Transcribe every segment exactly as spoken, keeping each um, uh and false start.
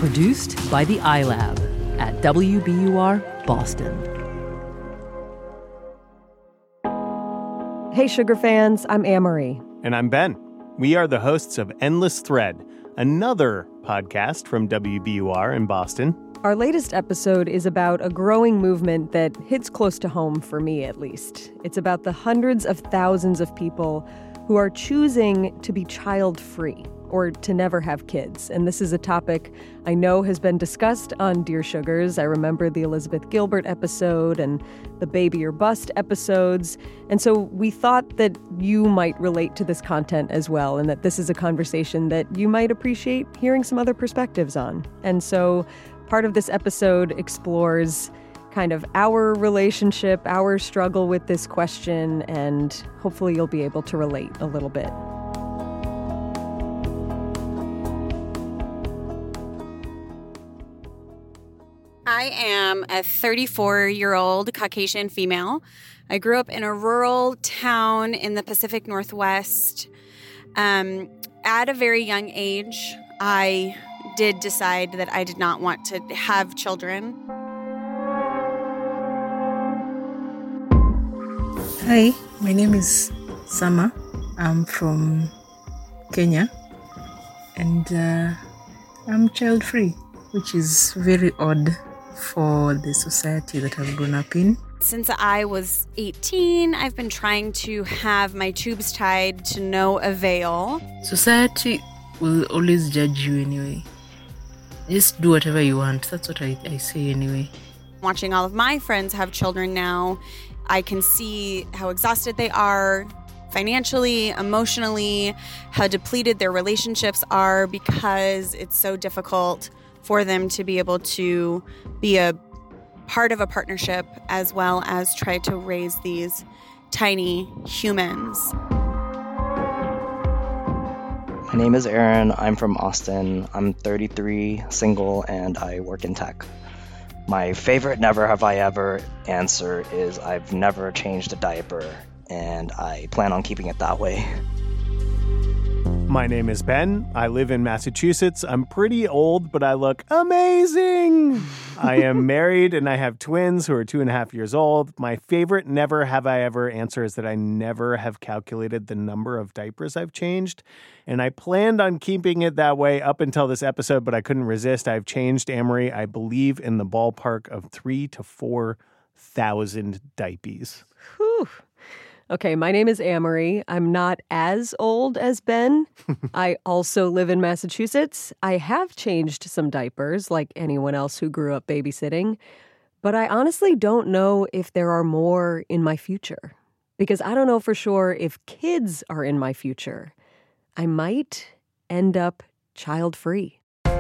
Produced by the iLab at W B U R Boston. Hey, Sugar fans, I'm Amory. And I'm Ben. We are the hosts of Endless Thread, another podcast from W B U R in Boston. Our latest episode is about a growing movement that hits close to home, for me at least. It's about the hundreds of thousands of people who are choosing to be child-free or to never have kids. And this is a topic I know has been discussed on Dear Sugars. I remember the Elizabeth Gilbert episode and the Baby or Bust episodes. And so we thought that you might relate to this content as well, and that this is a conversation that you might appreciate hearing some other perspectives on. And so part of this episode explores kind of our relationship, our struggle with this question, and hopefully you'll be able to relate a little bit. I am a thirty-four-year-old Caucasian female. I grew up in a rural town in the Pacific Northwest. Um, at a very young age, I did decide that I did not want to have children. Hi, my name is Sama. I'm from Kenya, and uh, I'm child-free, which is very odd for the society that I've grown up in. Since I was eighteen, I've been trying to have my tubes tied to no avail. Society will always judge you anyway. Just do whatever you want. That's what I, I say anyway. Watching all of my friends have children now, I can see how exhausted they are financially, emotionally, how depleted their relationships are because it's so difficult for them to be able to be a part of a partnership as well as try to raise these tiny humans. My name is Aaron. I'm from Austin. I'm thirty-three, single, and I work in tech. My favorite never have I ever answer is I've never changed a diaper, and I plan on keeping it that way. My name is Ben. I live in Massachusetts. I'm pretty old, but I look amazing. I am married and I have twins who are two and a half years old. My favorite never have I ever answer is that I never have calculated the number of diapers I've changed. And I planned on keeping it that way up until this episode, but I couldn't resist. I've changed, Amory, I believe in the ballpark of three to four thousand diapers. Whew. Okay, my name is Amory. I'm not as old as Ben. I also live in Massachusetts. I have changed some diapers like anyone else who grew up babysitting, but I honestly don't know if there are more in my future because I don't know for sure if kids are in my future. I might end up child-free.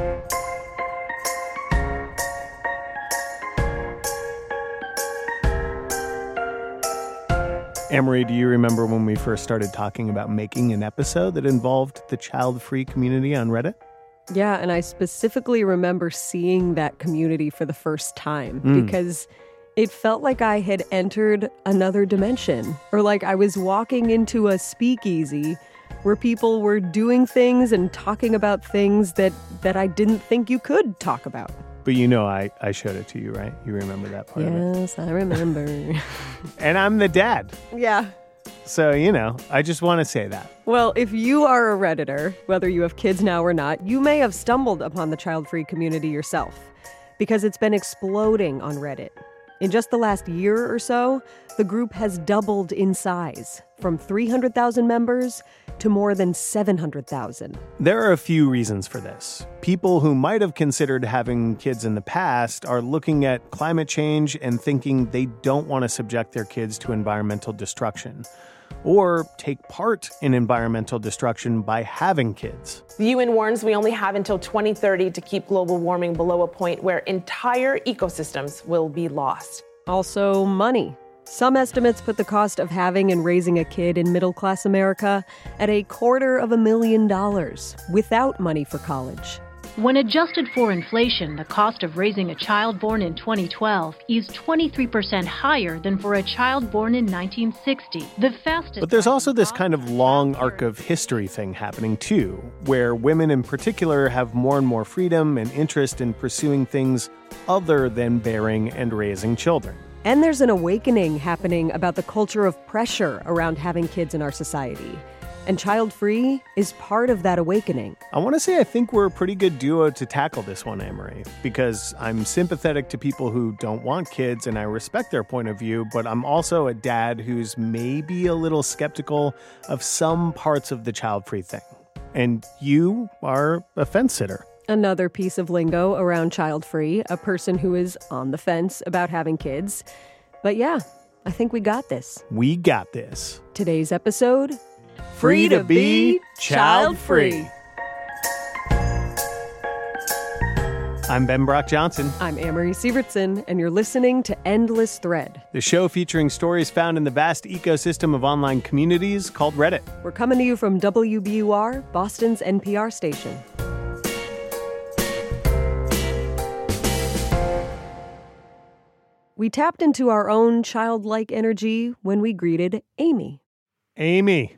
Amory, do you remember when we first started talking about making an episode that involved the child-free community on Reddit? Yeah, and I specifically remember seeing that community for the first time mm. because it felt like I had entered another dimension, or like I was walking into a speakeasy where people were doing things and talking about things that, that I didn't think you could talk about. But you know I, I showed it to you, right? You remember that part yes, of it? Yes, I remember. And I'm the dad. Yeah. So, you know, I just want to say that. Well, if you are a Redditor, whether you have kids now or not, you may have stumbled upon the child-free community yourself because it's been exploding on Reddit. In just the last year or so, the group has doubled in size, from three hundred thousand members to more than seven hundred thousand. There are a few reasons for this. People who might have considered having kids in the past are looking at climate change and thinking they don't want to subject their kids to environmental destruction or take part in environmental destruction by having kids. The U N warns we only have until twenty thirty to keep global warming below a point where entire ecosystems will be lost. Also, money. Some estimates put the cost of having and raising a kid in middle-class America at a quarter of a million dollars without money for college. When adjusted for inflation, the cost of raising a child born in twenty twelve is twenty-three percent higher than for a child born in nineteen sixty. The fastest. But there's also this kind of long arc of history thing happening too, where women in particular have more and more freedom and interest in pursuing things other than bearing and raising children. And there's an awakening happening about the culture of pressure around having kids in our society. And child-free is part of that awakening. I want to say I think we're a pretty good duo to tackle this one, Amory, because I'm sympathetic to people who don't want kids and I respect their point of view, but I'm also a dad who's maybe a little skeptical of some parts of the child-free thing. And you are a fence sitter. Another piece of lingo around child-free, a person who is on the fence about having kids. But yeah, I think we got this. We got this. Today's episode... Free to be child-free. I'm Ben Brock Johnson. I'm Amory Sievertson, and you're listening to Endless Thread, the show featuring stories found in the vast ecosystem of online communities called Reddit. We're coming to you from W B U R, Boston's N P R station. We tapped into our own childlike energy when we greeted Amy. Amy.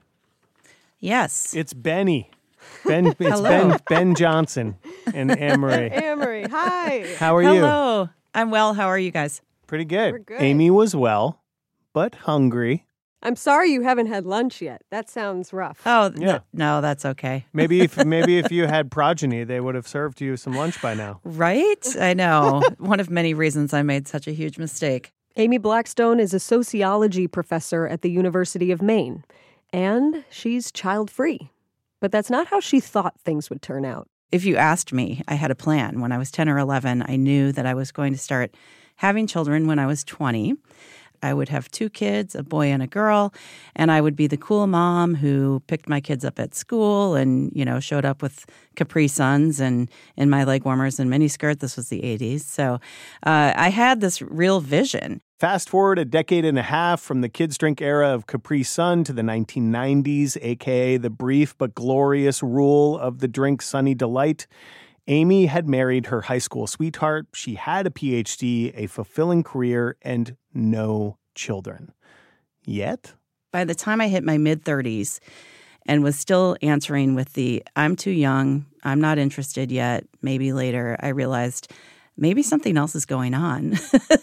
Yes. It's Benny. Ben, it's Ben, Ben Johnson and Amory. Amory, hi. How are Hello. you? Hello. I'm well. How are you guys? Pretty good. We're good. Amy was well, but hungry. I'm sorry you haven't had lunch yet. That sounds rough. Oh, Yeah. th- no, that's okay. Maybe if maybe if you had progeny, they would have served you some lunch by now. Right? I know. One of many reasons I made such a huge mistake. Amy Blackstone is a sociology professor at the University of Maine, and she's child-free. But that's not how she thought things would turn out. If you asked me, I had a plan. When I was ten or eleven, I knew that I was going to start having children when I was twenty. I would have two kids, a boy and a girl, and I would be the cool mom who picked my kids up at school and, you know, showed up with Capri Suns and in my leg warmers and miniskirt. This was the eighties. So uh, I had this real vision. Fast forward a decade and a half from the kids' drink era of Capri Sun to the nineteen nineties, a k a the brief but glorious rule of the drink Sunny Delight. Amy had married her high school sweetheart. She had a P H D, a fulfilling career, and no children. Yet? By the time I hit my mid-thirties and was still answering with the, I'm too young, I'm not interested yet, maybe later, I realized maybe something else is going on.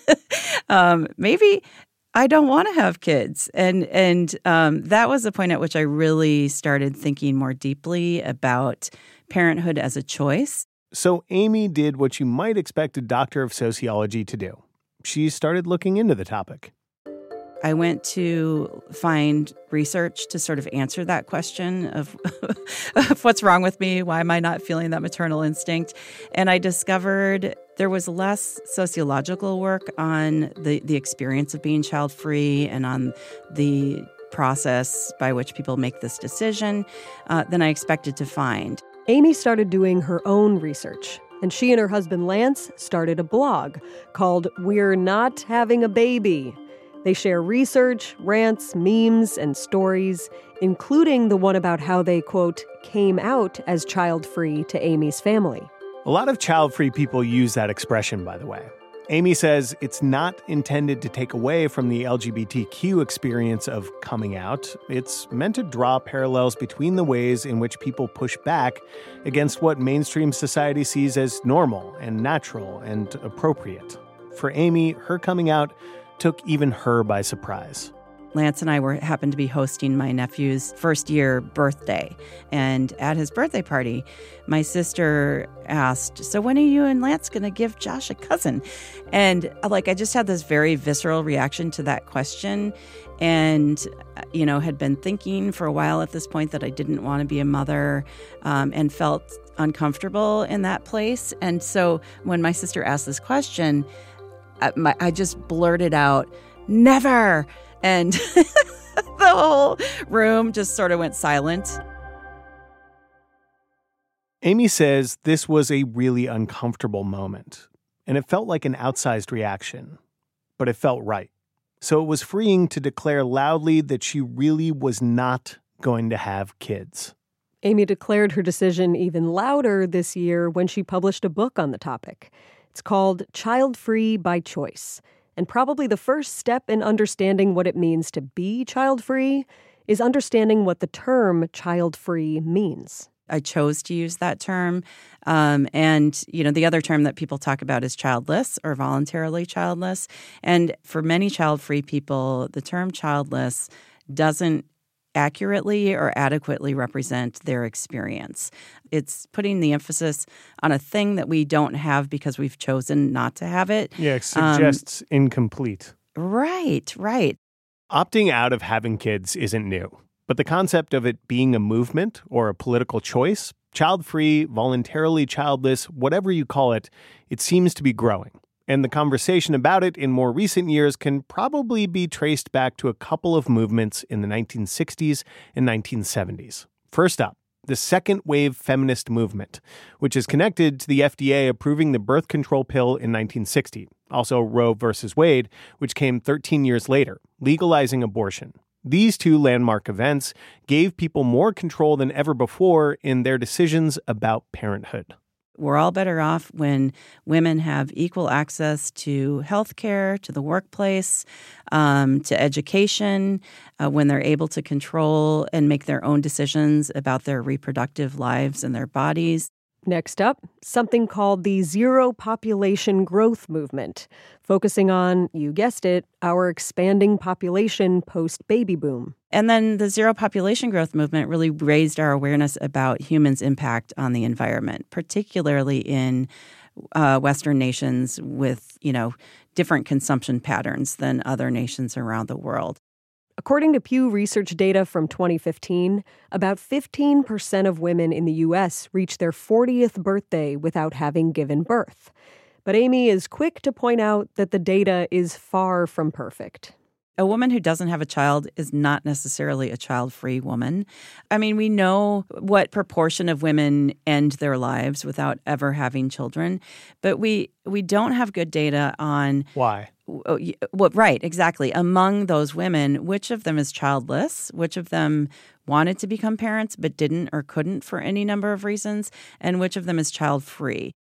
um, maybe I don't want to have kids. And, and um, that was the point at which I really started thinking more deeply about parenthood as a choice. So Amy did what you might expect a doctor of sociology to do. She started looking into the topic. I went to find research to sort of answer that question of, of what's wrong with me, why am I not feeling that maternal instinct? And I discovered there was less sociological work on the, the experience of being child-free and on the process by which people make this decision uh, than I expected to find. Amy started doing her own research, and she and her husband Lance started a blog called We're Not Having a Baby. They share research, rants, memes, and stories, including the one about how they, quote, came out as child-free to Amy's family. A lot of child-free people use that expression, by the way. Amy says it's not intended to take away from the L G B T Q experience of coming out. It's meant to draw parallels between the ways in which people push back against what mainstream society sees as normal and natural and appropriate. For Amy, her coming out took even her by surprise. Lance and I were happened to be hosting my nephew's first year birthday. And at his birthday party, my sister asked, so when are you and Lance going to give Josh a cousin? And like, I just had this very visceral reaction to that question. And, you know, had been thinking for a while at this point that I didn't want to be a mother um, and felt uncomfortable in that place. And so when my sister asked this question, I, my, I just blurted out, never. And the whole room just sort of went silent. Amy says this was a really uncomfortable moment, and it felt like an outsized reaction, but it felt right. So it was freeing to declare loudly that she really was not going to have kids. Amy declared her decision even louder this year when she published a book on the topic. It's called Child Free by Choice. And probably the first step in understanding what it means to be child-free is understanding what the term child-free means. I chose to use that term. Um, and, you know, the other term that people talk about is childless or voluntarily childless. And for many child-free people, the term childless doesn't accurately or adequately represent their experience. It's putting the emphasis on a thing that we don't have because we've chosen not to have it. Yeah, it suggests um, incomplete. Right, right. Opting out of having kids isn't new, but the concept of it being a movement or a political choice, child-free, voluntarily childless, whatever you call it, it seems to be growing. And the conversation about it in more recent years can probably be traced back to a couple of movements in the nineteen sixties and nineteen seventies. First up, the second wave feminist movement, which is connected to the F D A approving the birth control pill in nineteen sixty, also Roe versus Wade, which came thirteen years later, legalizing abortion. These two landmark events gave people more control than ever before in their decisions about parenthood. We're all better off when women have equal access to health care, to the workplace, um, to education, uh, when they're able to control and make their own decisions about their reproductive lives and their bodies. Next up, something called the Zero Population Growth Movement, focusing on, you guessed it, our expanding population post-baby boom. And then the Zero Population Growth Movement really raised our awareness about humans' impact on the environment, particularly in uh, Western nations with, you know, different consumption patterns than other nations around the world. According to Pew Research data from twenty fifteen, about fifteen percent of women in the U S reach their fortieth birthday without having given birth. But Amy is quick to point out that the data is far from perfect. A woman who doesn't have a child is not necessarily a child-free woman. I mean, we know what proportion of women end their lives without ever having children, but we we don't have good data on why. Well, right, exactly. Among those women, which of them is childless, which of them wanted to become parents but didn't or couldn't for any number of reasons, and which of them is child-free.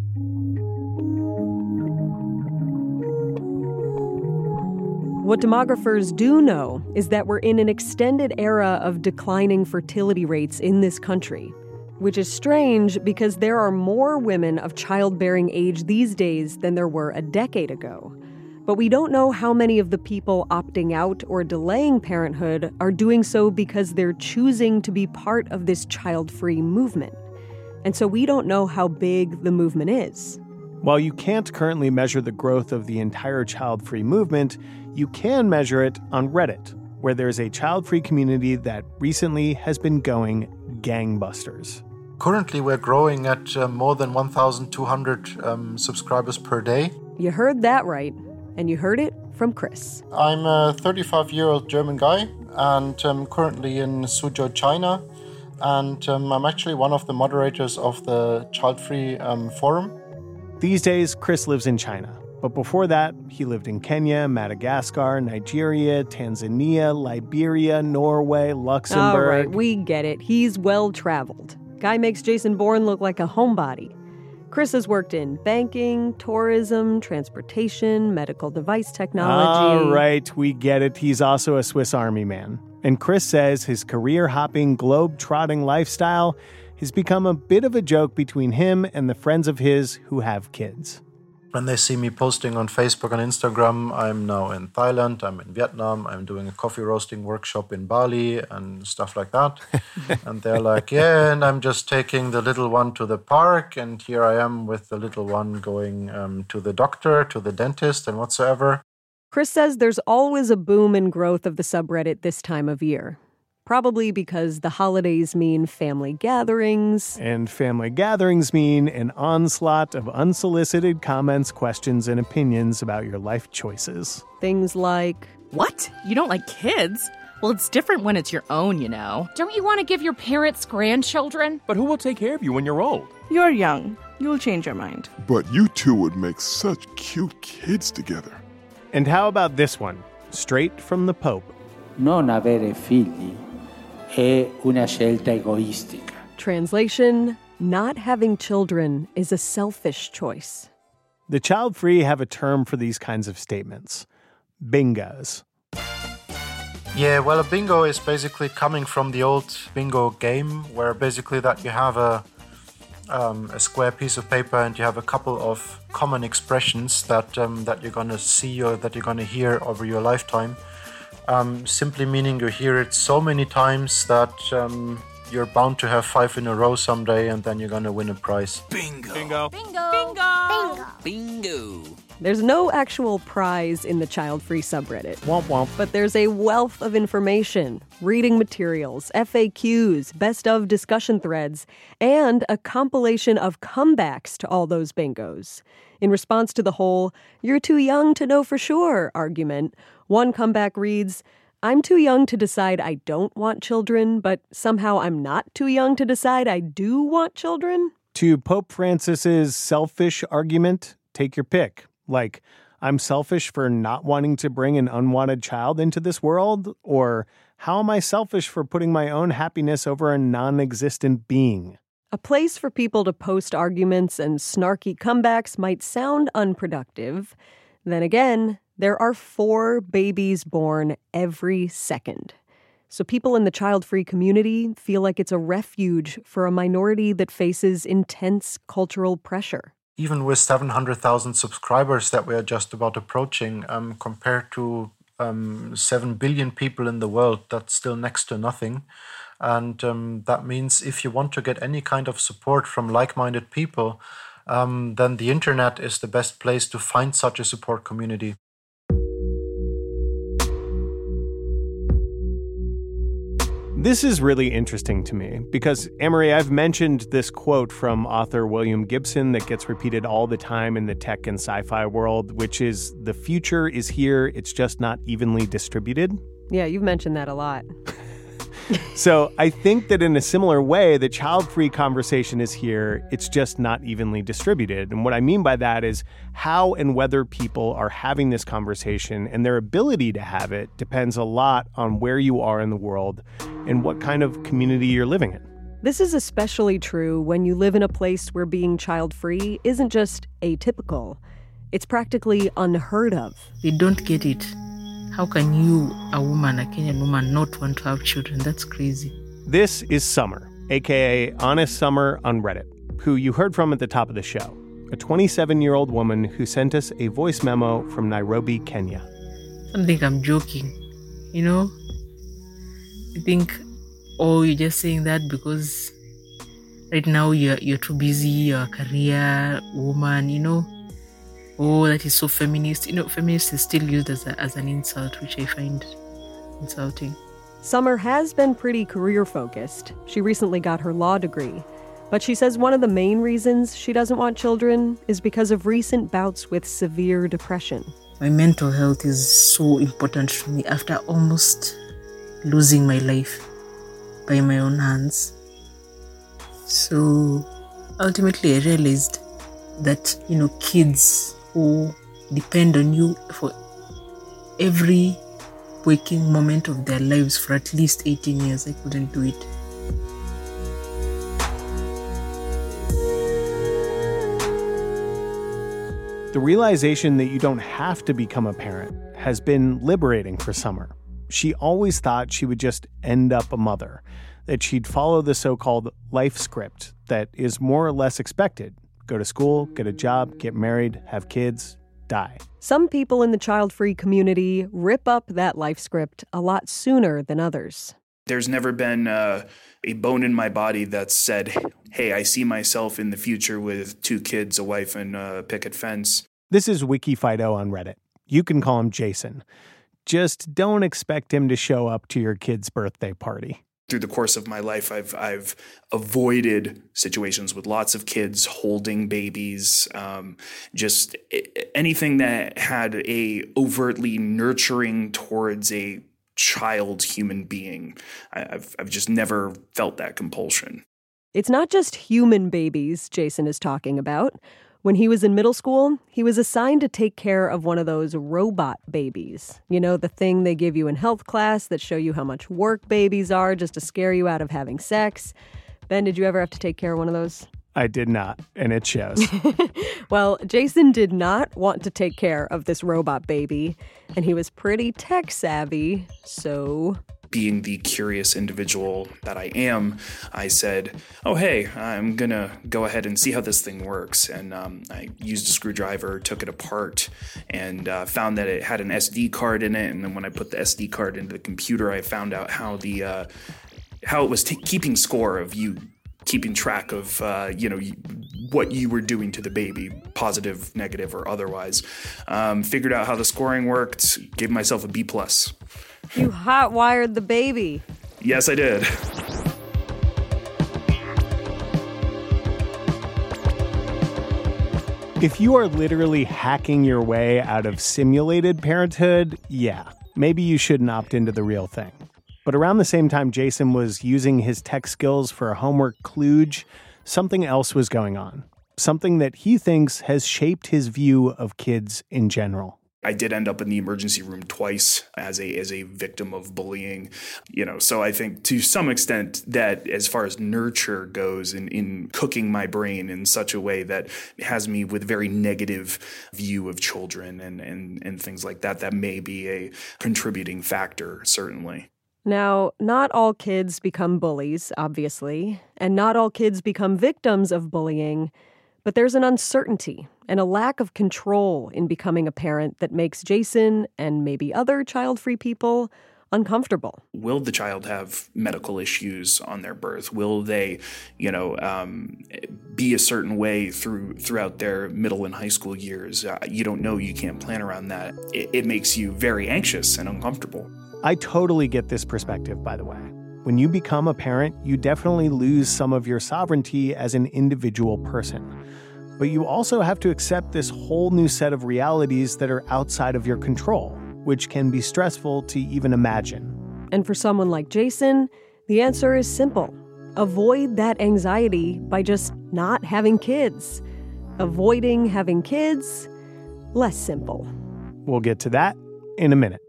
What demographers do know is that we're in an extended era of declining fertility rates in this country, which is strange because there are more women of childbearing age these days than there were a decade ago. But we don't know how many of the people opting out or delaying parenthood are doing so because they're choosing to be part of this child-free movement. And so we don't know how big the movement is. While you can't currently measure the growth of the entire child-free movement, you can measure it on Reddit, where there's a child-free community that recently has been going gangbusters. Currently, we're growing at uh, more than one thousand two hundred um, subscribers per day. You heard that right, and you heard it from Chris. I'm a thirty-five-year-old German guy, and I'm currently in Suzhou, China, and um, I'm actually one of the moderators of the Child Free um, Forum. These days, Chris lives in China. But before that, he lived in Kenya, Madagascar, Nigeria, Tanzania, Liberia, Norway, Luxembourg. All right, we get it. He's well-traveled. Guy makes Jason Bourne look like a homebody. Chris has worked in banking, tourism, transportation, medical device technology. All right, we get it. He's also a Swiss Army man. And Chris says his career-hopping, globe-trotting lifestyle has become a bit of a joke between him and the friends of his who have kids. When they see me posting on Facebook and Instagram, I'm now in Thailand, I'm in Vietnam, I'm doing a coffee roasting workshop in Bali and stuff like that. And they're like, yeah, and I'm just taking the little one to the park, and here I am with the little one going um, to the doctor, to the dentist, and whatsoever. Chris says there's always a boom in growth of the subreddit this time of year. Probably because the holidays mean family gatherings. And family gatherings mean an onslaught of unsolicited comments, questions, and opinions about your life choices. Things like, what? You don't like kids? Well, it's different when it's your own, you know. Don't you want to give your parents grandchildren? But who will take care of you when you're old? You're young. You'll change your mind. But you two would make such cute kids together. And how about this one? Straight from the Pope. Non avere figli è una scelta egoistica. Translation: not having children is a selfish choice. The child-free have a term for these kinds of statements: bingos. Yeah, well, a bingo is basically coming from the old bingo game, where basically that you have a um, a square piece of paper and you have a couple of common expressions that um, that you're gonna see or that you're gonna hear over your lifetime. Um, simply meaning you hear it so many times that um, you're bound to have five in a row someday, and then you're gonna win a prize. Bingo. Bingo. Bingo. Bingo. Bingo. There's no actual prize in the child-free subreddit. Womp womp. But there's a wealth of information, reading materials, F A Qs, best of discussion threads, and a compilation of comebacks to all those bingos. In response to the whole, "you're too young to know for sure" argument, one comeback reads, "I'm too young to decide I don't want children, but somehow I'm not too young to decide I do want children." To Pope Francis's selfish argument, take your pick. Like, I'm selfish for not wanting to bring an unwanted child into this world? Or how am I selfish for putting my own happiness over a non-existent being? A place for people to post arguments and snarky comebacks might sound unproductive. Then again, there are four babies born every second. So people in the child-free community feel like it's a refuge for a minority that faces intense cultural pressure. Even with seven hundred thousand subscribers that we are just about approaching, um, compared to um, seven billion people in the world, that's still next to nothing. And um, that means if you want to get any kind of support from like-minded people, um, then the internet is the best place to find such a support community. This is really interesting to me because, Amory, I've mentioned this quote from author William Gibson that gets repeated all the time in the tech and sci-fi world, which is, "the future is here, it's just not evenly distributed." Yeah, you've mentioned that a lot. So I think that in a similar way, the child-free conversation is here, it's just not evenly distributed. And what I mean by that is how and whether people are having this conversation and their ability to have it depends a lot on where you are in the world and what kind of community you're living in. This is especially true when you live in a place where being child-free isn't just atypical. It's practically unheard of. They don't get it. How can you, a woman, a Kenyan woman, not want to have children? That's crazy. This is Summer, a k a. Honest Summer on Reddit, who you heard from at the top of the show, a twenty-seven-year-old woman who sent us a voice memo from Nairobi, Kenya. Some think I'm joking, you know? You think, oh, you're just saying that because right now you're, you're too busy, you're a career woman, you know? Oh, that is so feminist. You know, feminist is still used as, a, as an insult, which I find insulting. Summer has been pretty career-focused. She recently got her law degree. But she says one of the main reasons she doesn't want children is because of recent bouts with severe depression. My mental health is so important to me after almost losing my life by my own hands. So ultimately I realized that, you know, kids who depend on you for every waking moment of their lives for at least eighteen years, I couldn't do it. The realization that you don't have to become a parent has been liberating for Summer. She always thought she would just end up a mother, that she'd follow the so-called life script that is more or less expected. Go to school, get a job, get married, have kids, die. Some people in the child-free community rip up that life script a lot sooner than others. There's never been uh, a bone in my body that said, hey, I see myself in the future with two kids, a wife, and a picket fence. This is WikiFido on Reddit. You can call him Jason. Just don't expect him to show up to your kid's birthday party. Through the course of my life, I've I've avoided situations with lots of kids holding babies, um, just anything that had a overtly nurturing towards a child human being. I've I've just never felt that compulsion. It's not just human babies Jason is talking about. When he was in middle school, he was assigned to take care of one of those robot babies. You know, the thing they give you in health class that show you how much work babies are just to scare you out of having sex. Ben, did you ever have to take care of one of those? I did not, and it shows. Well, Jason did not want to take care of this robot baby, and he was pretty tech savvy, so... Being the curious individual that I am, I said, oh, hey, I'm going to go ahead and see how this thing works. And um, I used a screwdriver, took it apart, and uh, found that it had an S D card in it. And then when I put the S D card into the computer, I found out how the uh, how it was t- keeping score of you keeping track of, uh, you know, what you were doing to the baby, positive, negative, or otherwise. Um, figured out how the scoring worked, gave myself a B plus. You hot-wired the baby. Yes, I did. If you are literally hacking your way out of simulated parenthood, yeah, maybe you shouldn't opt into the real thing. But around the same time Jason was using his tech skills for a homework kludge, something else was going on. Something that he thinks has shaped his view of kids in general. I did end up in the emergency room twice as a as a victim of bullying, you know, so I think to some extent that as far as nurture goes in, in cooking my brain in such a way that has me with a very negative view of children and, and, and things like that, that may be a contributing factor, certainly. Now, not all kids become bullies, obviously, and not all kids become victims of bullying. But there's an uncertainty and a lack of control in becoming a parent that makes Jason and maybe other child-free people uncomfortable. Will the child have medical issues on their birth? Will they, you know, um, be a certain way through throughout their middle and high school years? Uh, you don't know. You can't plan around that. It, it makes you very anxious and uncomfortable. I totally get this perspective, by the way. When you become a parent, you definitely lose some of your sovereignty as an individual person. But you also have to accept this whole new set of realities that are outside of your control, which can be stressful to even imagine. And for someone like Jason, the answer is simple. Avoid that anxiety by just not having kids. Avoiding having kids, less simple. We'll get to that in a minute.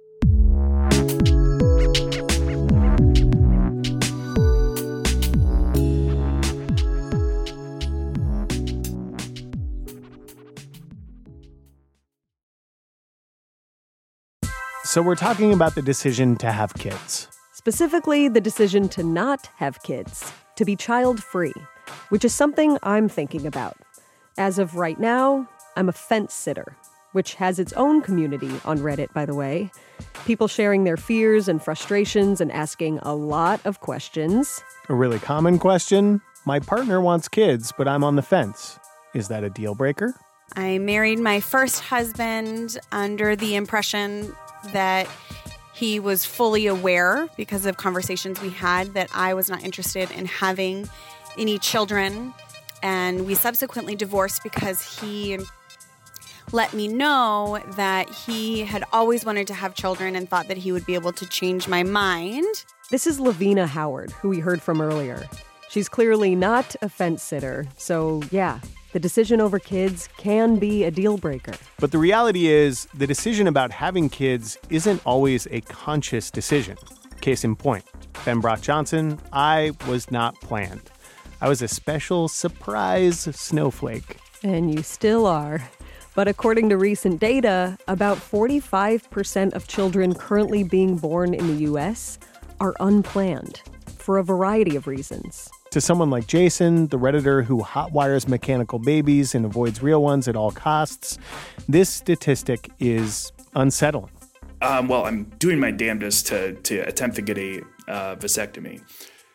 So we're talking about the decision to have kids. Specifically, the decision to not have kids, to be child-free, which is something I'm thinking about. As of right now, I'm a fence sitter, which has its own community on Reddit, by the way. People sharing their fears and frustrations and asking a lot of questions. A really common question, my partner wants kids, but I'm on the fence. Is that a deal breaker? I married my first husband under the impression that he was fully aware, because of conversations we had, that I was not interested in having any children. And we subsequently divorced because he let me know that he had always wanted to have children and thought that he would be able to change my mind. This is Lavina Howard, who we heard from earlier. She's clearly not a fence sitter, so yeah, the decision over kids can be a deal breaker. But the reality is, the decision about having kids isn't always a conscious decision. Case in point, Ben Brock Johnson, I was not planned. I was a special surprise snowflake. And you still are. But according to recent data, about forty-five percent of children currently being born in the U S are unplanned, for a variety of reasons. To someone like Jason, the Redditor who hotwires mechanical babies and avoids real ones at all costs, this statistic is unsettling. Um, well, I'm doing my damnedest to, to attempt to get a uh, vasectomy.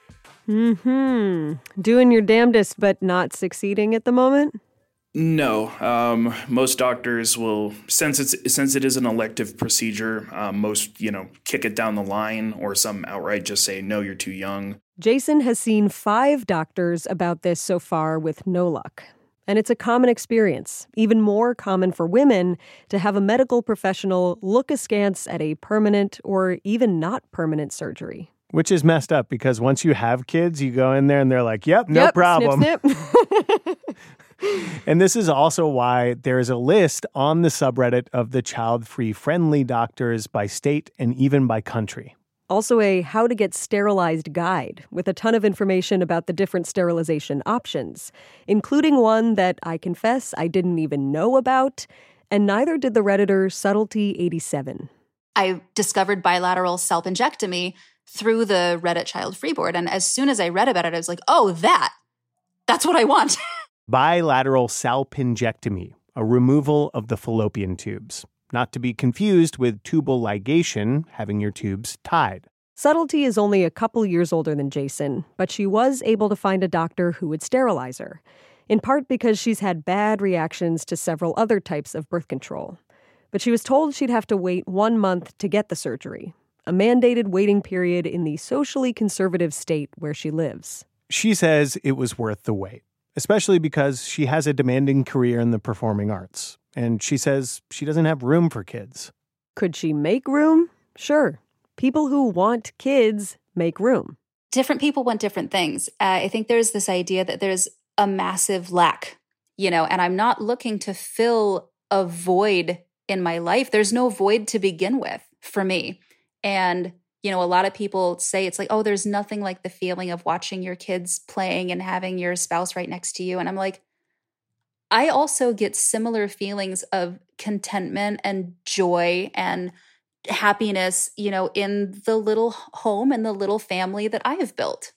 Mm-hmm. Doing your damnedest, but not succeeding at the moment? No. Um, most doctors will, since it's since it is an elective procedure, um, most, you know, kick it down the line, or some outright just say, no, you're too young. Jason has seen five doctors about this so far with no luck. And it's a common experience, even more common for women, to have a medical professional look askance at a permanent or even not permanent surgery. Which is messed up, because once you have kids, you go in there and they're like, yep, no yep, problem. Snip, snip. And this is also why there is a list on the subreddit of the child-free friendly doctors by state and even by country. Also a how to get sterilized guide with a ton of information about the different sterilization options, including one that I confess I didn't even know about, and neither did the Redditor Subtlety eighty-seven. I discovered bilateral salpingectomy through the Reddit Child Free Board, and as soon as I read about it, I was like, oh, that, that's what I want. Bilateral salpingectomy, a removal of the fallopian tubes. Not to be confused with tubal ligation, having your tubes tied. Subtlety is only a couple years older than Jason, but she was able to find a doctor who would sterilize her, in part because she's had bad reactions to several other types of birth control. But she was told she'd have to wait one month to get the surgery, a mandated waiting period in the socially conservative state where she lives. She says it was worth the wait, especially because she has a demanding career in the performing arts. And she says she doesn't have room for kids. Could she make room? Sure. People who want kids make room. Different people want different things. Uh, I think there's this idea that there's a massive lack, you know, and I'm not looking to fill a void in my life. There's no void to begin with for me. And, you know, a lot of people say it's like, oh, there's nothing like the feeling of watching your kids playing and having your spouse right next to you. And I'm like, I also get similar feelings of contentment and joy and happiness, you know, in the little home and the little family that I have built.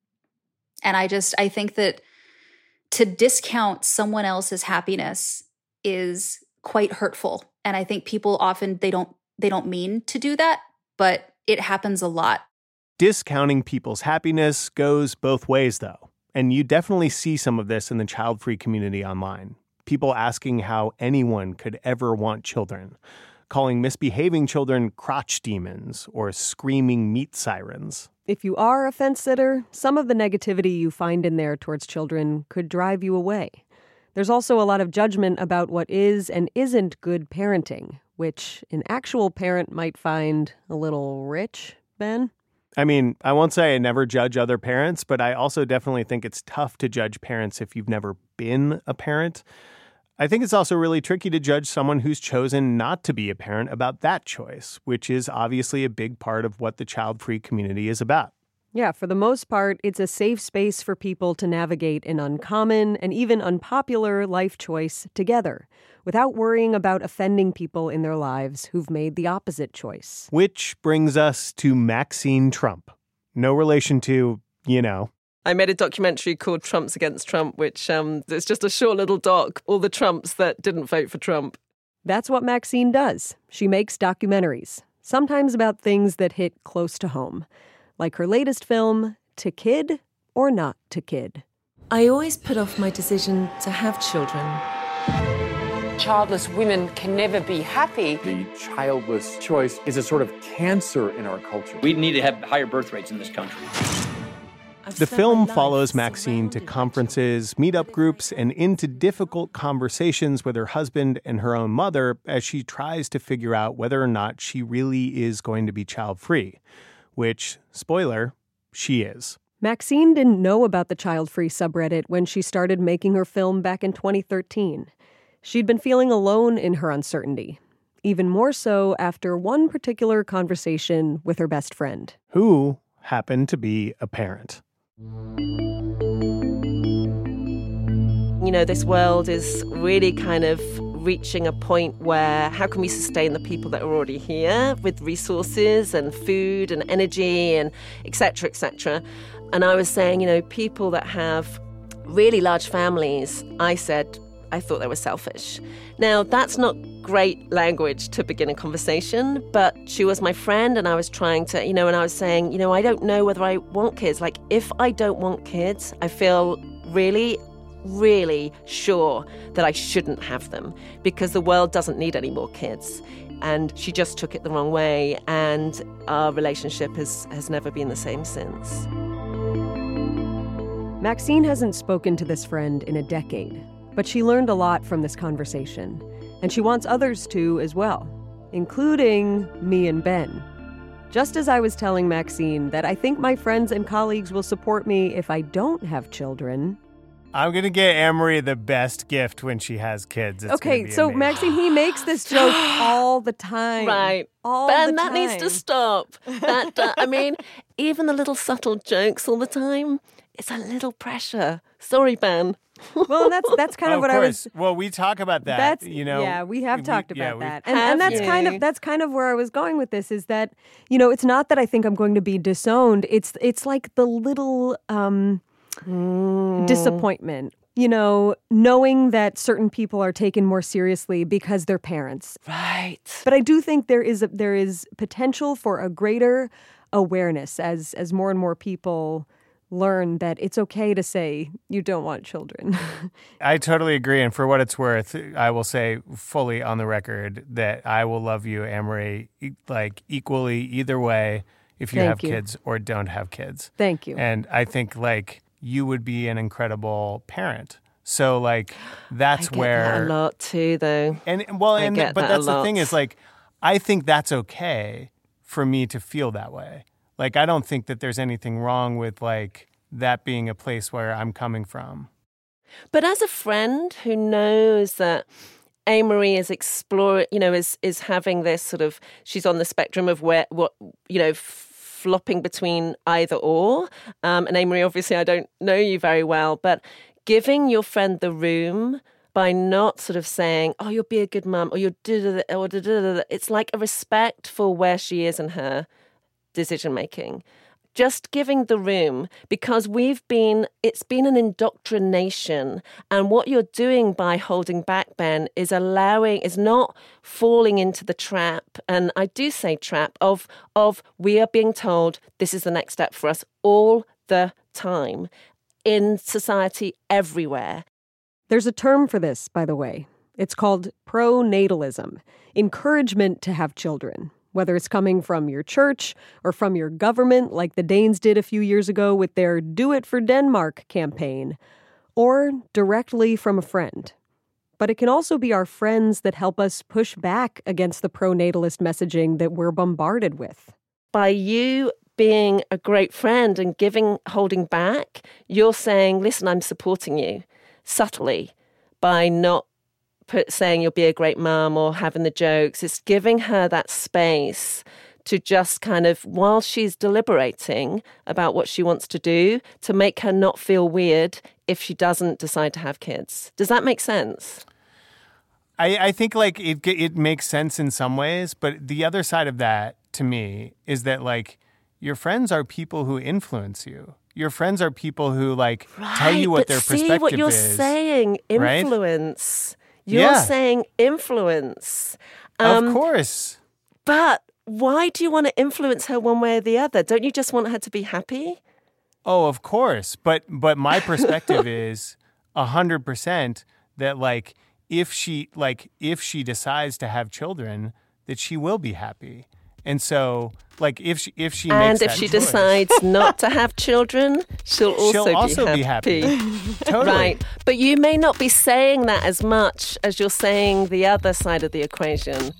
And I just, I think that to discount someone else's happiness is quite hurtful. And I think people often, they don't, they don't mean to do that, but it happens a lot. Discounting people's happiness goes both ways, though. And you definitely see some of this in the child-free community online. People asking how anyone could ever want children, calling misbehaving children crotch demons or screaming meat sirens. If you are a fence sitter, some of the negativity you find in there towards children could drive you away. There's also a lot of judgment about what is and isn't good parenting, which an actual parent might find a little rich, Ben. I mean, I won't say I never judge other parents, but I also definitely think it's tough to judge parents if you've never been a parent. I think it's also really tricky to judge someone who's chosen not to be a parent about that choice, which is obviously a big part of what the child-free community is about. Yeah, for the most part, it's a safe space for people to navigate an uncommon and even unpopular life choice together, without worrying about offending people in their lives who've made the opposite choice. Which brings us to Maxine Trump. No relation to, you know. I made a documentary called Trumps Against Trump, which um, it's just a short little doc, all the Trumps that didn't vote for Trump. That's what Maxine does. She makes documentaries, sometimes about things that hit close to home. Like her latest film, To Kid or Not to Kid. I always put off my decision to have children. Childless women can never be happy. The childless choice is a sort of cancer in our culture. We need to have higher birth rates in this country. The film follows Maxine to conferences, meetup groups, and into difficult conversations with her husband and her own mother as she tries to figure out whether or not she really is going to be child-free. Which, spoiler, she is. Maxine didn't know about the child-free subreddit when she started making her film back in twenty thirteen. She'd been feeling alone in her uncertainty, even more so after one particular conversation with her best friend. Who happened to be a parent. You know, this world is really kind of reaching a point where how can we sustain the people that are already here with resources and food and energy and et cetera, et cetera. And I was saying, you know, people that have really large families, I said, I thought they were selfish. Now, that's not great language to begin a conversation, but she was my friend and I was trying to, you know, and I was saying, you know, I don't know whether I want kids. Like, if I don't want kids, I feel really really sure that I shouldn't have them because the world doesn't need any more kids. And she just took it the wrong way, and our relationship has, has never been the same since. Maxine hasn't spoken to this friend in a decade, but she learned a lot from this conversation, and she wants others to as well, including me and Ben. Just as I was telling Maxine that I think my friends and colleagues will support me if I don't have children, I'm going to get Amory the best gift when she has kids. It's okay, so amazing. Maxine, he makes this joke all the time. Right. All Ben, the that time. needs to stop. That uh, I mean, even the little subtle jokes all the time, it's a little pressure. Sorry, Ben. Well, that's that's kind of, of what course. I was. Well, we talk about that. That's you know. yeah, we have we, talked yeah, about we- that, and, and that's Have kind you? of that's kind of where I was going with this. Is that you know, it's not that I think I'm going to be disowned. It's it's like the little um, Mm. disappointment. You know, knowing that certain people are taken more seriously because they're parents. Right. But I do think there is a, there is potential for a greater awareness as as more and more people learn that it's okay to say you don't want children. I totally agree. And for what it's worth, I will say fully on the record that I will love you, Amory, e- like equally either way if you Thank have you. kids or don't have kids. Thank you. And I think like you would be an incredible parent. So like that's I get where that a lot too, though. And well, I and get but that a that's the lot. thing is like I think that's okay for me to feel that way. Like I don't think that there's anything wrong with like that being a place where I'm coming from. But as a friend who knows that Amory is exploring, you know, is is having this sort of, she's on the spectrum of where, what, you know, f- flopping between either or. Um, and Amory, obviously, I don't know you very well, but giving your friend the room by not sort of saying, oh, you'll be a good mum, or you're da da or da da. It's like a respect for where she is in her decision making. Just giving the room, because we've been, it's been an indoctrination. And what you're doing by holding back, Ben, is allowing, is not falling into the trap. And I do say trap of, of we are being told this is the next step for us all the time in society everywhere. There's a term for this, by the way. It's called pronatalism, encouragement to have children. Whether it's coming from your church or from your government, like the Danes did a few years ago with their Do It for Denmark campaign, or directly from a friend. But it can also be our friends that help us push back against the pronatalist messaging that we're bombarded with. By you being a great friend and giving, holding back, you're saying, listen, I'm supporting you subtly by not put, saying you'll be a great mum or having the jokes. It's giving her that space to just kind of, while she's deliberating about what she wants to do, to make her not feel weird if she doesn't decide to have kids. Does that make sense? I, I think like it it makes sense in some ways, but the other side of that to me is that like your friends are people who influence you. Your friends are people who like right, tell you what but their see perspective what you're is. saying, right? influence. You're Yeah. saying influence. Of course. But why do you want to influence her one way or the other? Don't you just want her to be happy? Oh, of course. But but my perspective is a hundred percent that like if she like if she decides to have children, that she will be happy. And so like if she if she and makes if that she choice, decides not to have children, she'll also, She'll also be be happy. happy. Totally. Right. But you may not be saying that as much as you're saying the other side of the equation.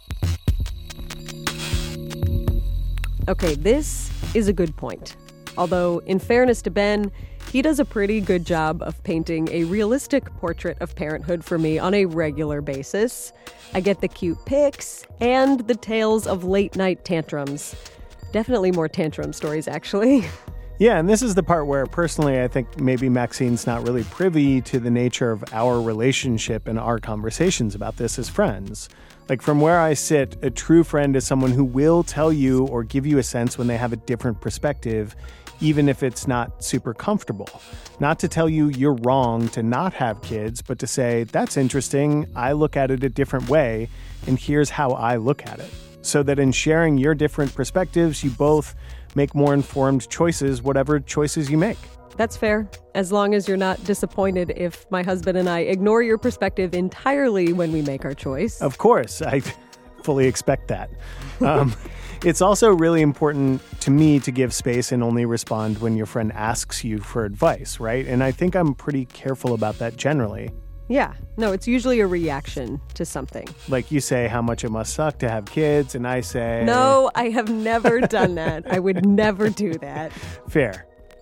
Okay, this is a good point. Although, in fairness to Ben, he does a pretty good job of painting a realistic portrait of parenthood for me on a regular basis. I get the cute pics and the tales of late-night tantrums. Definitely more tantrum stories, actually. Yeah, and this is the part where personally I think maybe Maxine's not really privy to the nature of our relationship and our conversations about this as friends. Like from where I sit, a true friend is someone who will tell you or give you a sense when they have a different perspective, even if it's not super comfortable. Not to tell you you're wrong to not have kids, but to say, that's interesting, I look at it a different way, and here's how I look at it. So that in sharing your different perspectives, you both make more informed choices, whatever choices you make. That's fair, as long as you're not disappointed if my husband and I ignore your perspective entirely when we make our choice. Of course, I fully expect that. Um, it's also really important to me to give space and only respond when your friend asks you for advice, right? And I think I'm pretty careful about that generally. Yeah, no, it's usually a reaction to something. Like you say how much it must suck to have kids, and I say... No, I have never done that. I would never do that. Fair.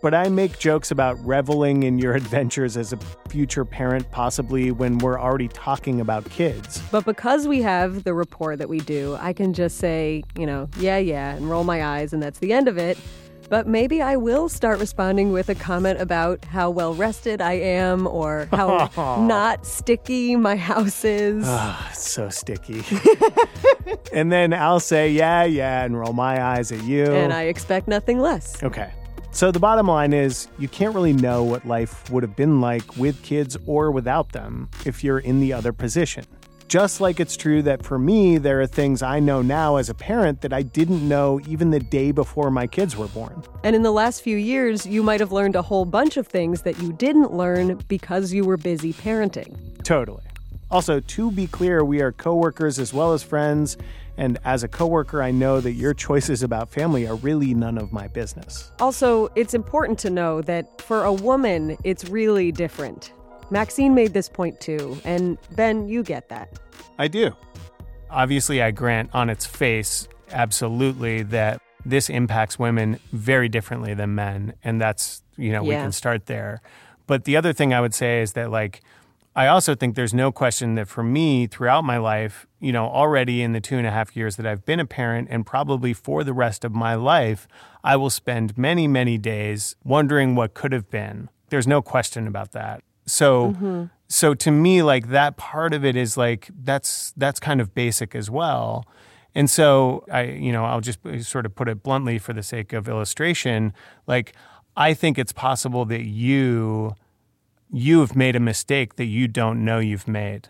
but I make jokes about reveling in your adventures as a future parent, possibly when we're already talking about kids. But because we have the rapport that we do, I can just say, you know, yeah, yeah, and roll my eyes, and that's the end of it. But maybe I will start responding with a comment about how well rested I am or how not sticky my house is. Oh, it's so sticky. And then I'll say, yeah, yeah, and roll my eyes at you. And I expect nothing less. Okay. So the bottom line is you can't really know what life would have been like with kids or without them if you're in the other position. Just like it's true that for me, there are things I know now as a parent that I didn't know even the day before my kids were born. And in the last few years, you might have learned a whole bunch of things that you didn't learn because you were busy parenting. Totally. Also, to be clear, we are coworkers as well as friends. And as a coworker, I know that your choices about family are really none of my business. Also, it's important to know that for a woman, it's really different. Maxine made this point too, and Ben, you get that. I do. Obviously, I grant on its face, absolutely, that this impacts women very differently than men, and that's, you know, we Yeah. can start there. But the other thing I would say is that, like, I also think there's no question that for me, throughout my life, you know, already in the two and a half years that I've been a parent, and probably for the rest of my life, I will spend many, many days wondering what could have been. There's no question about that. So, Mhm. so to me, like, that part of it is like, that's, that's kind of basic as well. And so I, you know, I'll just sort of put it bluntly for the sake of illustration. Like, I think it's possible that you, you've made a mistake that you don't know you've made.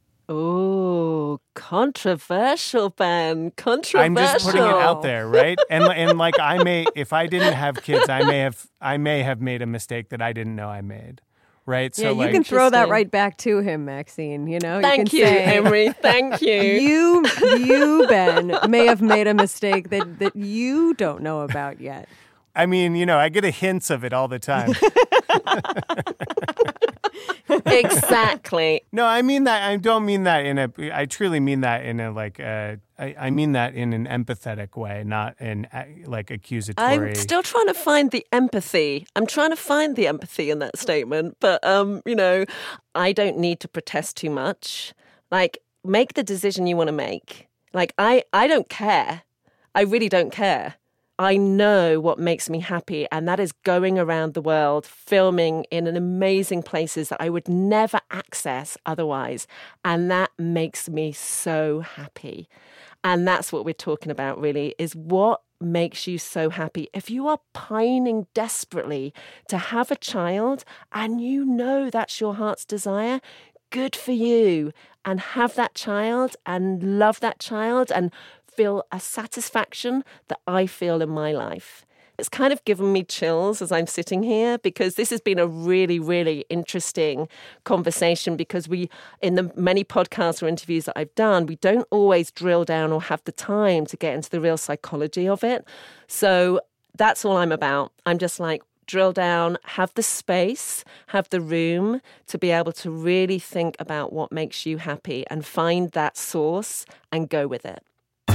Oh, controversial, Ben. Controversial. I'm just putting it out there, right? And and like I may, if I didn't have kids, I may have, I may have made a mistake that I didn't know I made. Right? Yeah, so you like, can throw that right back to him, Maxine, you know? Thank you, you, can say, Emery. Thank you. You, you, Ben, may have made a mistake that, that you don't know about yet. I mean, you know, I get a hints of it all the time. Exactly. No, I mean that. I don't mean that in a. I truly mean that in a like. A, I, I mean that in an empathetic way, not in like accusatory. I'm still trying to find the empathy. I'm trying to find the empathy in that statement, but um, you know, I don't need to protest too much. Like, make the decision you want to make. Like, I, I don't care. I really don't care. I know what makes me happy, and that is going around the world, filming in an amazing places that I would never access otherwise. And that makes me so happy. And that's what we're talking about, really, is what makes you so happy. If you are pining desperately to have a child and you know that's your heart's desire, good for you. And have that child and love that child and feel a satisfaction that I feel in my life. It's kind of given me chills as I'm sitting here, because this has been a really, really interesting conversation, because we, in the many podcasts or interviews that I've done, we don't always drill down or have the time to get into the real psychology of it. So that's all I'm about. I'm just like, drill down, have the space, have the room to be able to really think about what makes you happy and find that source and go with it.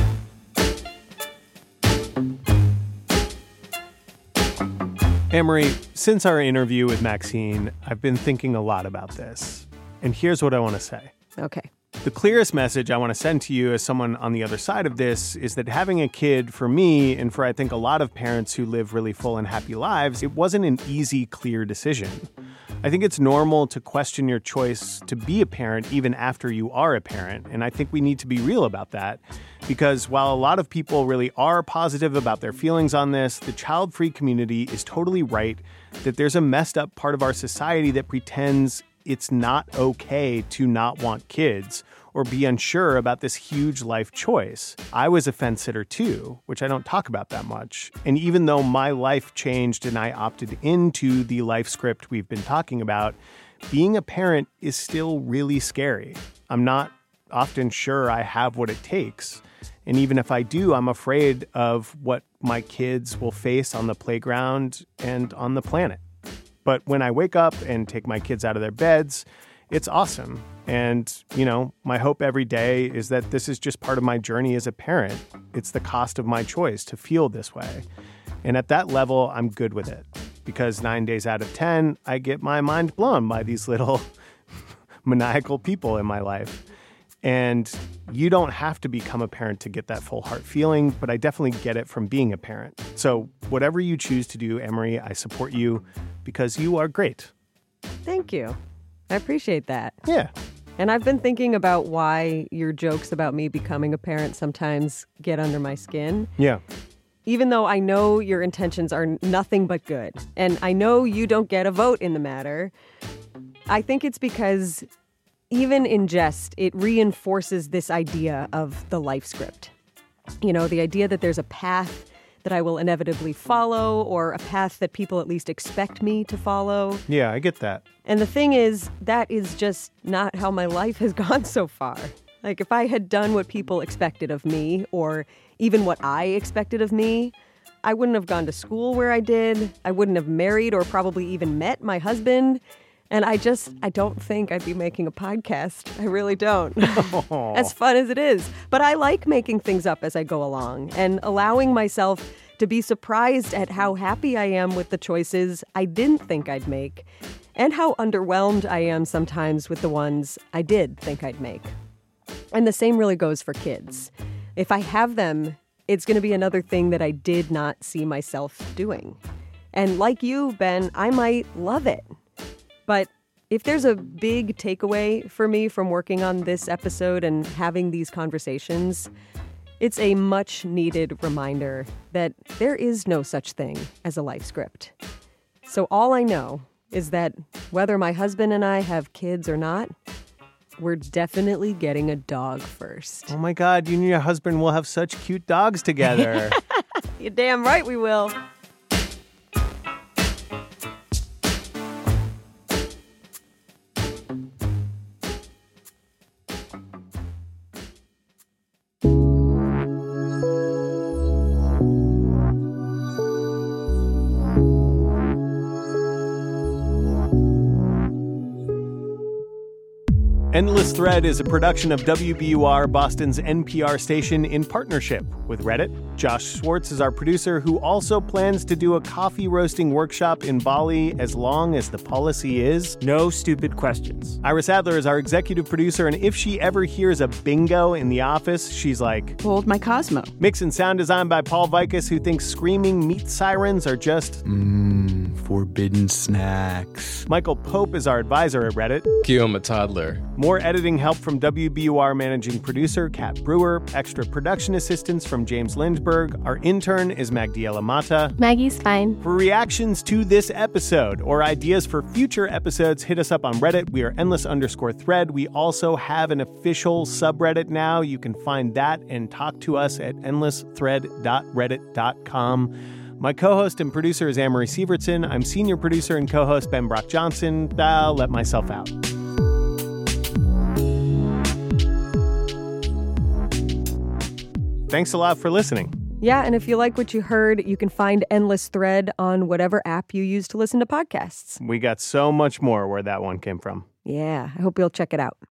Amory, since our interview with Maxine, I've been thinking a lot about this. And here's what I want to say. Okay. The clearest message I want to send to you as someone on the other side of this is that having a kid, for me, and for I think a lot of parents who live really full and happy lives, it wasn't an easy, clear decision. I think it's normal to question your choice to be a parent even after you are a parent, and I think we need to be real about that, because while a lot of people really are positive about their feelings on this, the child-free community is totally right that there's a messed up part of our society that pretends it's not okay to not want kids or be unsure about this huge life choice. I was a fence sitter too, which I don't talk about that much. And even though my life changed and I opted into the life script we've been talking about, being a parent is still really scary. I'm not often sure I have what it takes. And even if I do, I'm afraid of what my kids will face on the playground and on the planet. But when I wake up and take my kids out of their beds, it's awesome. And, you know, my hope every day is that this is just part of my journey as a parent. It's the cost of my choice to feel this way. And at that level, I'm good with it. because nine days out of ten, I get my mind blown by these little maniacal people in my life. And you don't have to become a parent to get that full heart feeling, but I definitely get it from being a parent. So whatever you choose to do, Emery, I support you because you are great. Thank you. I appreciate that. Yeah. And I've been thinking about why your jokes about me becoming a parent sometimes get under my skin. Yeah. Even though I know your intentions are nothing but good, and I know you don't get a vote in the matter, I think it's because even in jest, it reinforces this idea of the life script. You know, the idea that there's a path that I will inevitably follow, or a path that people at least expect me to follow. Yeah, I get that. And the thing is, that is just not how my life has gone so far. Like, if I had done what people expected of me, or even what I expected of me, I wouldn't have gone to school where I did. I wouldn't have married or probably even met my husband. And I just, I don't think I'd be making a podcast. I really don't. As fun as it is. But I like making things up as I go along and allowing myself to be surprised at how happy I am with the choices I didn't think I'd make, and how underwhelmed I am sometimes with the ones I did think I'd make. And the same really goes for kids. If I have them, it's going to be another thing that I did not see myself doing. And like you, Ben, I might love it. But if there's a big takeaway for me from working on this episode and having these conversations, it's a much needed reminder that there is no such thing as a life script. So all I know is that whether my husband and I have kids or not, we're definitely getting a dog first. Oh my God, you and your husband will have such cute dogs together. You're damn right we will. Endless Thread is a production of W B U R, Boston's N P R station, in partnership with Reddit. Josh Schwartz is our producer, who also plans to do a coffee roasting workshop in Bali as long as the policy is no stupid questions. Iris Adler is our executive producer, and if she ever hears a bingo in the office, she's like, hold my Cosmo. Mix and sound design by Paul Vikas, who thinks screaming meat sirens are just mmm, forbidden snacks. Michael Pope is our advisor at Reddit. Guillaume Toddler. More editing help from W B U R managing producer Kat Brewer, extra production assistance from James Lindbergh. Our intern is Magdiela Mata. Maggie's fine. For reactions to this episode or ideas for future episodes, hit us up on Reddit. We are endless underscore thread. We also have an official subreddit now. You can find that and talk to us at endless thread dot reddit dot com. My co-host and producer is Amory Sievertson. I'm senior producer and co-host Ben Brock Johnson. I'll let myself out. Thanks a lot for listening. Yeah, and if you like what you heard, you can find Endless Thread on whatever app you use to listen to podcasts. We got so much more where that one came from. Yeah, I hope you'll check it out.